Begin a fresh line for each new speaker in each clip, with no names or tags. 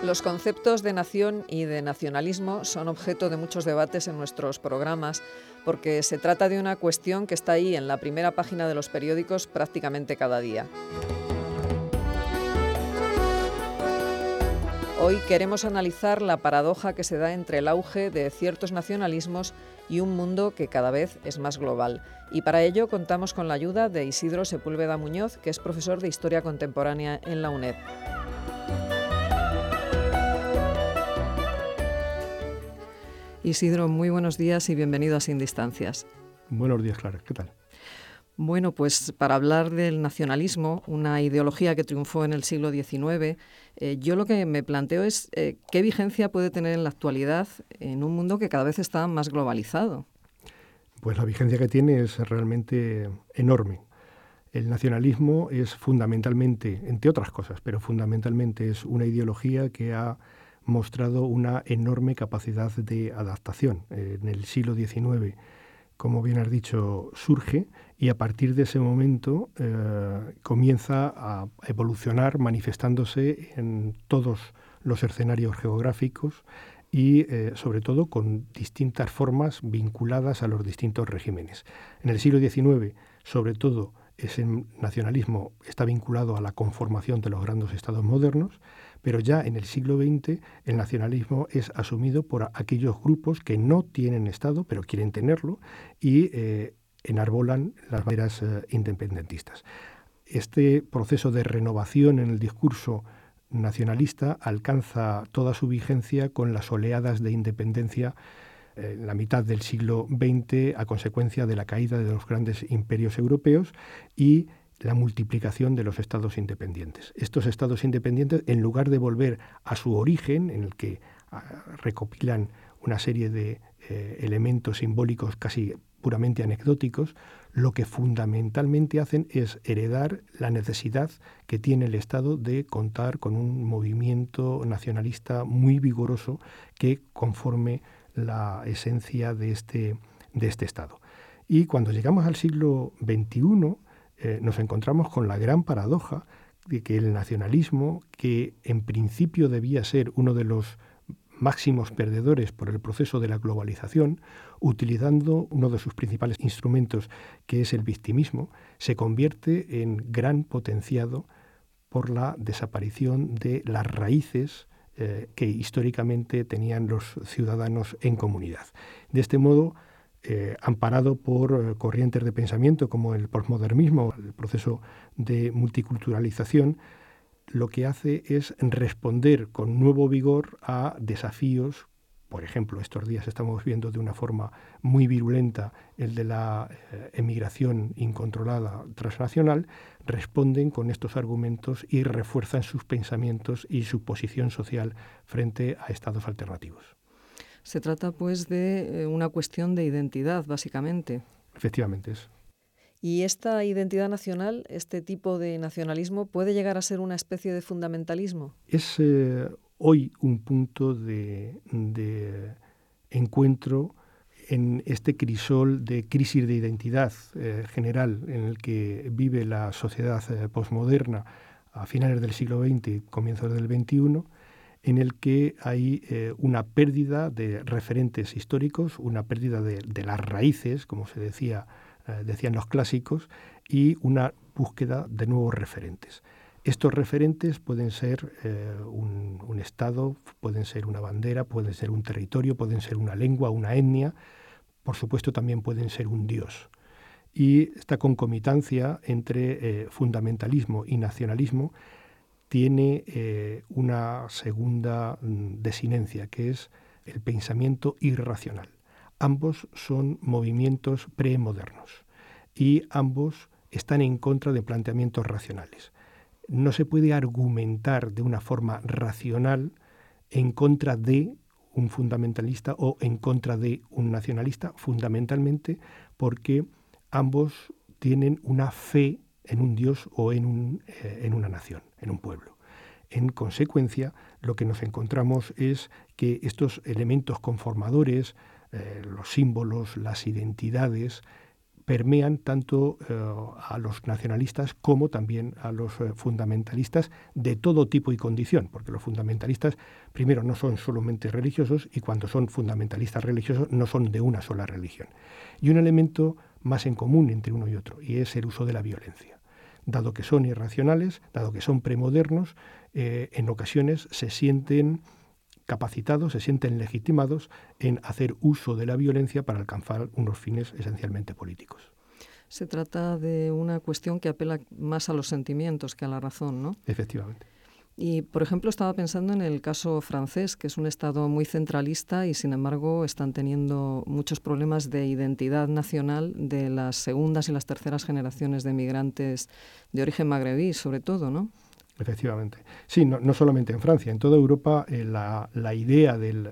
Los conceptos de nación y de nacionalismo son objeto de muchos debates en nuestros programas porque se trata de una cuestión que está ahí en la primera página de los periódicos prácticamente cada día. Hoy queremos analizar la paradoja que se da entre el auge de ciertos nacionalismos y un mundo que cada vez es más global. Y para ello contamos con la ayuda de Isidro Sepúlveda Muñoz, que es profesor de Historia Contemporánea en la UNED. Isidro, muy buenos días y bienvenido a Sin Distancias.
Buenos días, Clara. ¿Qué tal?
Bueno, pues para hablar del nacionalismo, una ideología que triunfó en el siglo XIX, yo lo que me planteo es qué vigencia puede tener en la actualidad en un mundo que cada vez está más globalizado.
Pues la vigencia que tiene es realmente enorme. El nacionalismo es fundamentalmente, entre otras cosas, pero fundamentalmente es una ideología que ha mostrado una enorme capacidad de adaptación. En el siglo XIX, como bien has dicho, surge y a partir de ese momento comienza a evolucionar manifestándose en todos los escenarios geográficos y sobre todo con distintas formas vinculadas a los distintos regímenes. En el siglo XIX, sobre todo, ese nacionalismo está vinculado a la conformación de los grandes estados modernos, pero ya en el siglo XX el nacionalismo es asumido por aquellos grupos que no tienen Estado, pero quieren tenerlo, y enarbolan las banderas independentistas. Este proceso de renovación en el discurso nacionalista alcanza toda su vigencia con las oleadas de independencia en la mitad del siglo XX a consecuencia de la caída de los grandes imperios europeos y la multiplicación de los estados independientes. Estos estados independientes, en lugar de volver a su origen, en el que recopilan una serie de elementos simbólicos casi puramente anecdóticos, lo que fundamentalmente hacen es heredar la necesidad que tiene el Estado de contar con un movimiento nacionalista muy vigoroso que conforme la esencia de este Estado. Y cuando llegamos al siglo XXI, nos encontramos con la gran paradoja de que el nacionalismo, que en principio debía ser uno de los máximos perdedores por el proceso de la globalización, utilizando uno de sus principales instrumentos, que es el victimismo, se convierte en gran potenciado por la desaparición de las raíces que históricamente tenían los ciudadanos en comunidad. De este modo, amparado por corrientes de pensamiento como el posmodernismo, el proceso de multiculturalización, lo que hace es responder con nuevo vigor a desafíos. Por ejemplo, estos días estamos viendo de una forma muy virulenta el de la emigración incontrolada transnacional, responden con estos argumentos y refuerzan sus pensamientos y su posición social frente a estados alternativos.
Se trata, pues, de una cuestión de identidad, básicamente.
Efectivamente es.
¿Y esta identidad nacional, este tipo de nacionalismo, puede llegar a ser una especie de fundamentalismo?
Es hoy un punto de encuentro en este crisol de crisis de identidad general en el que vive la sociedad posmoderna a finales del siglo XX y comienzos del XXI, en el que hay una pérdida de referentes históricos, una pérdida de las raíces, como se decían los clásicos, y una búsqueda de nuevos referentes. Estos referentes pueden ser un Estado, pueden ser una bandera, pueden ser un territorio, pueden ser una lengua, una etnia, por supuesto también pueden ser un dios. Y esta concomitancia entre fundamentalismo y nacionalismo tiene una segunda desinencia, que es el pensamiento irracional. Ambos son movimientos premodernos y ambos están en contra de planteamientos racionales. No se puede argumentar de una forma racional en contra de un fundamentalista o en contra de un nacionalista, fundamentalmente porque ambos tienen una fe en un dios o en una nación, en un pueblo. En consecuencia, lo que nos encontramos es que estos elementos conformadores, los símbolos, las identidades, permean tanto a los nacionalistas como también a los fundamentalistas de todo tipo y condición, porque los fundamentalistas, primero, no son solamente religiosos, y cuando son fundamentalistas religiosos no son de una sola religión. Y un elemento más en común entre uno y otro, y es el uso de la violencia. Dado que son irracionales, dado que son premodernos, en ocasiones se sienten capacitados, se sienten legitimados en hacer uso de la violencia para alcanzar unos fines esencialmente políticos.
Se trata de una cuestión que apela más a los sentimientos que a la razón, ¿no?
Efectivamente.
Y, por ejemplo, estaba pensando en el caso francés, que es un Estado muy centralista y, sin embargo, están teniendo muchos problemas de identidad nacional de las segundas y las terceras generaciones de migrantes de origen magrebí, sobre todo, ¿no?
Efectivamente. Sí, no solamente en Francia, en toda Europa la idea del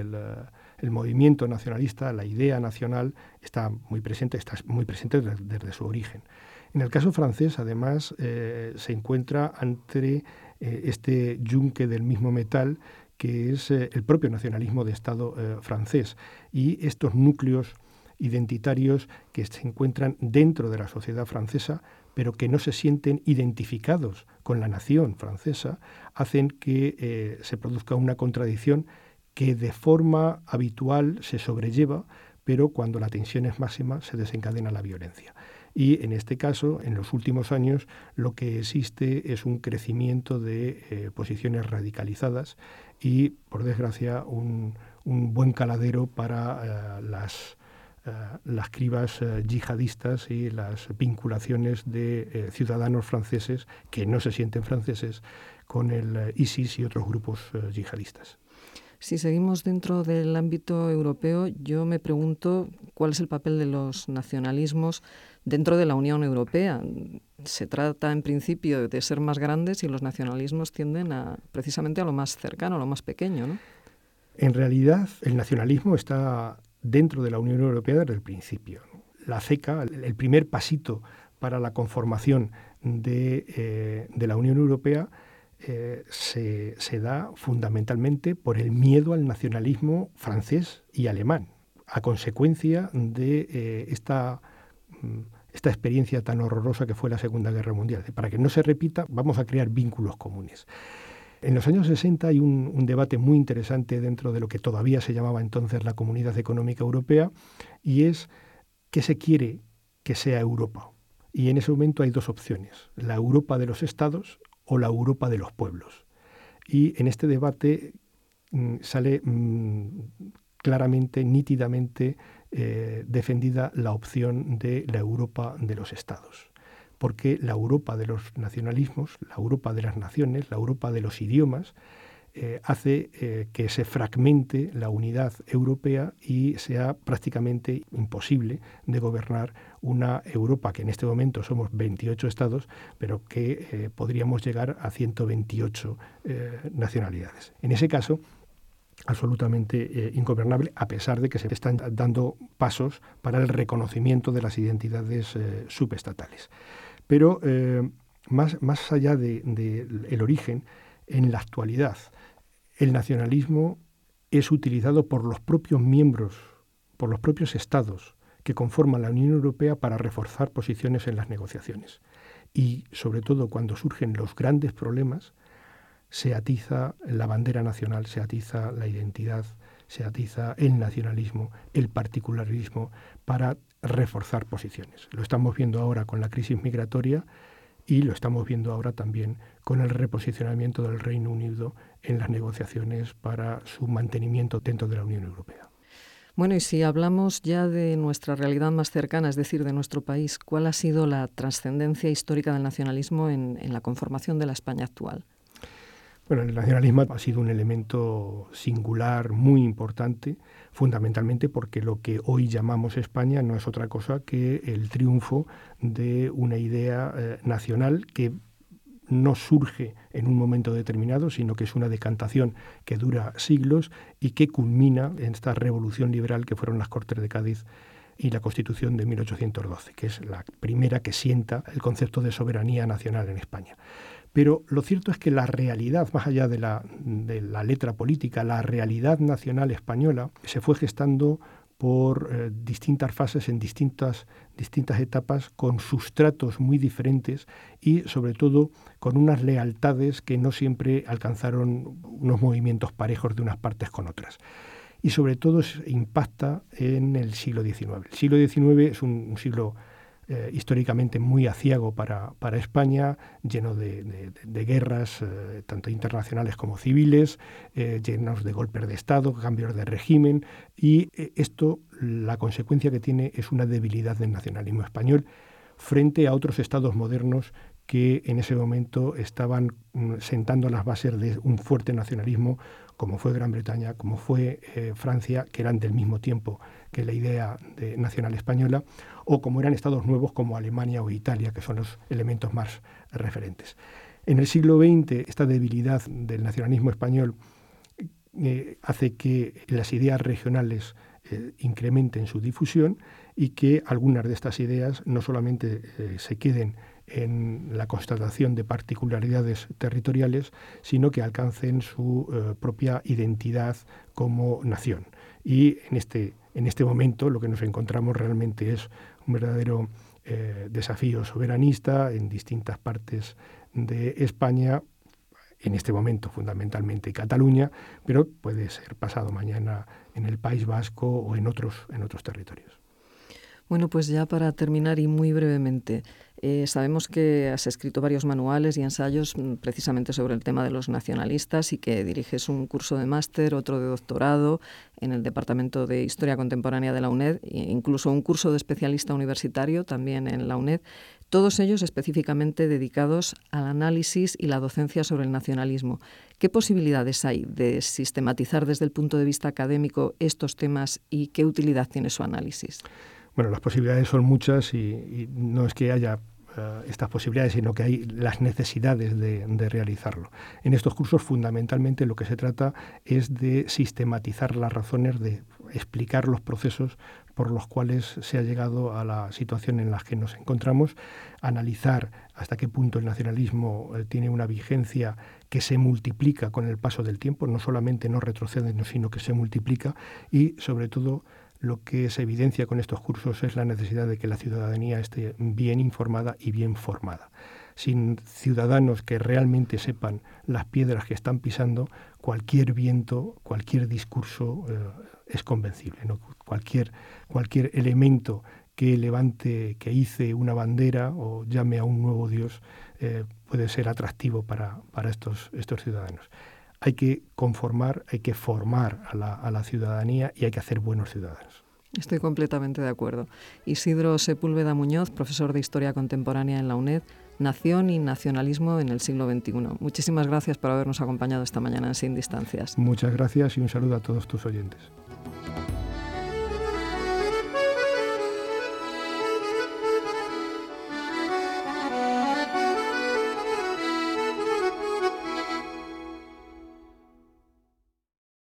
el movimiento nacionalista, la idea nacional está muy presente desde su origen. En el caso francés, además, se encuentra ante este yunque del mismo metal, que es el propio nacionalismo de Estado francés, y estos núcleos identitarios que se encuentran dentro de la sociedad francesa, pero que no se sienten identificados con la nación francesa, hacen que se produzca una contradicción que de forma habitual se sobrelleva, pero cuando la tensión es máxima se desencadena la violencia. Y en este caso, en los últimos años, lo que existe es un crecimiento de posiciones radicalizadas y, por desgracia, un buen caladero para las cribas yihadistas y las vinculaciones de ciudadanos franceses que no se sienten franceses con el ISIS y otros grupos yihadistas.
Si seguimos dentro del ámbito europeo, yo me pregunto cuál es el papel de los nacionalismos dentro de la Unión Europea. Se trata, en principio, de ser más grandes y los nacionalismos tienden precisamente a lo más cercano, a lo más pequeño, ¿no?
En realidad, el nacionalismo está dentro de la Unión Europea desde el principio. La CECA, el primer pasito para la conformación de la Unión Europea, se da fundamentalmente por el miedo al nacionalismo francés y alemán, a consecuencia de esta experiencia tan horrorosa que fue la Segunda Guerra Mundial. Para que no se repita, vamos a crear vínculos comunes. En los años 60 hay un debate muy interesante dentro de lo que todavía se llamaba entonces la Comunidad Económica Europea, y es qué se quiere que sea Europa. Y en ese momento hay dos opciones: la Europa de los Estados o la Europa de los pueblos. Y en este debate sale claramente, nítidamente defendida la opción de la Europa de los Estados. Porque la Europa de los nacionalismos, la Europa de las naciones, la Europa de los idiomas, hace que se fragmente la unidad europea y sea prácticamente imposible de gobernar una Europa que en este momento somos 28 estados, pero que podríamos llegar a 128 nacionalidades. En ese caso, absolutamente ingobernable, a pesar de que se están dando pasos para el reconocimiento de las identidades subestatales. Pero más allá del origen, en la actualidad, el nacionalismo es utilizado por los propios miembros, por los propios estados que conforman la Unión Europea para reforzar posiciones en las negociaciones. Y sobre todo cuando surgen los grandes problemas, se atiza la bandera nacional, se atiza la identidad, se atiza el nacionalismo, el particularismo para reforzar posiciones. Lo estamos viendo ahora con la crisis migratoria y lo estamos viendo ahora también con el reposicionamiento del Reino Unido en las negociaciones para su mantenimiento dentro de la Unión Europea.
Bueno, y si hablamos ya de nuestra realidad más cercana, es decir, de nuestro país, ¿cuál ha sido la trascendencia histórica del nacionalismo en la conformación de la España actual?
Bueno, el nacionalismo ha sido un elemento singular, muy importante, fundamentalmente porque lo que hoy llamamos España no es otra cosa que el triunfo de una idea nacional que no surge en un momento determinado, sino que es una decantación que dura siglos y que culmina en esta revolución liberal que fueron las Cortes de Cádiz y la Constitución de 1812, que es la primera que sienta el concepto de soberanía nacional en España. Pero lo cierto es que la realidad, más allá de la letra política, la realidad nacional española se fue gestando por distintas fases, en distintas etapas, con sustratos muy diferentes y, sobre todo, con unas lealtades que no siempre alcanzaron unos movimientos parejos de unas partes con otras. Y, sobre todo, impacta en el siglo XIX. El siglo XIX es un siglo históricamente muy aciago para España, lleno de guerras, tanto internacionales como civiles, llenos de golpes de Estado, cambios de régimen, y esto, la consecuencia que tiene es una debilidad del nacionalismo español frente a otros estados modernos que en ese momento estaban sentando las bases de un fuerte nacionalismo, como fue Gran Bretaña, como fue Francia, que eran del mismo tiempo que la idea nacional española, o como eran estados nuevos como Alemania o Italia, que son los elementos más referentes. En el siglo XX, esta debilidad del nacionalismo español hace que las ideas regionales incrementen su difusión y que algunas de estas ideas no solamente se queden en la constatación de particularidades territoriales, sino que alcancen su propia identidad como nación. Y en este momento lo que nos encontramos realmente es un verdadero desafío soberanista en distintas partes de España, en este momento fundamentalmente Cataluña, pero puede ser pasado mañana en el País Vasco o en otros territorios.
Bueno, pues ya para terminar y muy brevemente, sabemos que has escrito varios manuales y ensayos precisamente sobre el tema de los nacionalistas y que diriges un curso de máster, otro de doctorado en el Departamento de Historia Contemporánea de la UNED e incluso un curso de especialista universitario también en la UNED, todos ellos específicamente dedicados al análisis y la docencia sobre el nacionalismo. ¿Qué posibilidades hay de sistematizar desde el punto de vista académico estos temas y qué utilidad tiene su análisis?
Bueno, las posibilidades son muchas y no es que haya estas posibilidades, sino que hay las necesidades de realizarlo. En estos cursos, fundamentalmente, lo que se trata es de sistematizar las razones, de explicar los procesos por los cuales se ha llegado a la situación en la que nos encontramos, analizar hasta qué punto el nacionalismo tiene una vigencia que se multiplica con el paso del tiempo, no solamente no retrocede, sino que se multiplica y, sobre todo, lo que se evidencia con estos cursos es la necesidad de que la ciudadanía esté bien informada y bien formada. Sin ciudadanos que realmente sepan las piedras que están pisando, cualquier viento, cualquier discurso es convencible, ¿no? Cualquier elemento que levante, que hice una bandera o llame a un nuevo Dios puede ser atractivo para estos ciudadanos. Hay que conformar, hay que formar a la ciudadanía y hay que hacer buenos ciudadanos.
Estoy completamente de acuerdo. Isidro Sepúlveda Muñoz, profesor de Historia Contemporánea en la UNED, Nación y Nacionalismo en el siglo XXI. Muchísimas gracias por habernos acompañado esta mañana en Sin Distancias.
Muchas gracias y un saludo a todos tus oyentes.